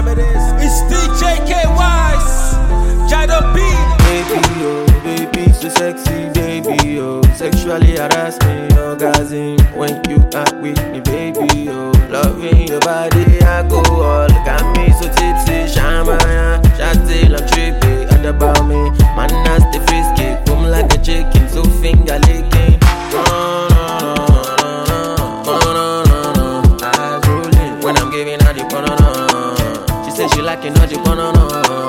time it is. It's DJ K Wise, Jado B. Baby, oh, baby, so sexy, baby, oh. Sexually harass me, orgasm when you are with me, baby, oh. Loving your body, I go all. Got me so tipsy, shamaya, shot till I'm trippy. All about me, man, nasty frisky, boom like a chicken, so finger licking. Eyes rolling when I'm giving her the banana. She said she liking all the banana.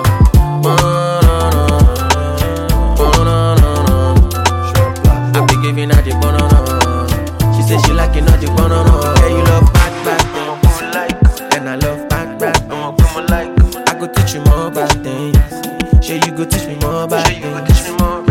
I be giving her the banana. She said she liking all the banana. Yeah, you love back, and I love back. I go teach you more about things. Sure, you go teach me more about things.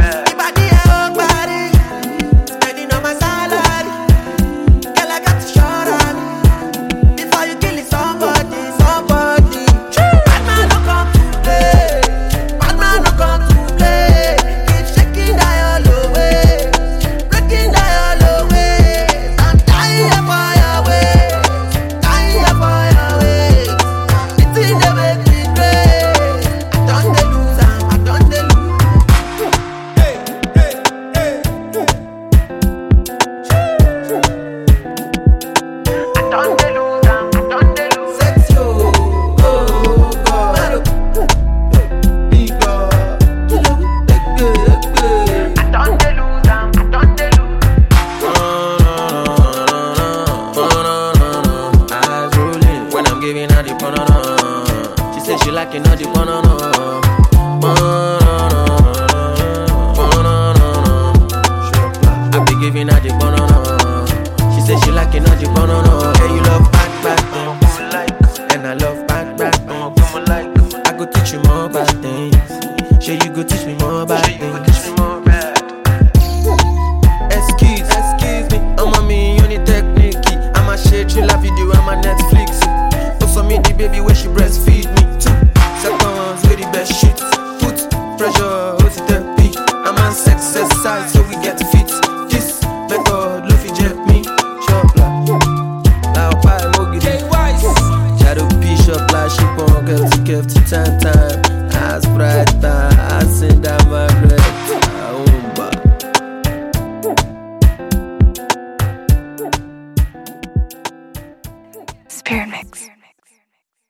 She said she liking all the banana. I be giving her the banana. She said she liking all the banana. Yeah, you love back, and I love back. I go teach you more about things. Sure, you go teach me more about things. Excuse me, I'm a me unit technique. I'm a share thriller video, I'm a Netflix. Also me the baby where she breastfeed me too. Second one's with the best shit. Put pressure, what's the beat? I'm a sex exercise, so we get fit. This method, Luffy jet me. Shop like now pie mogi. Shadow P shop like she pon girl to give to time. Eyes bright.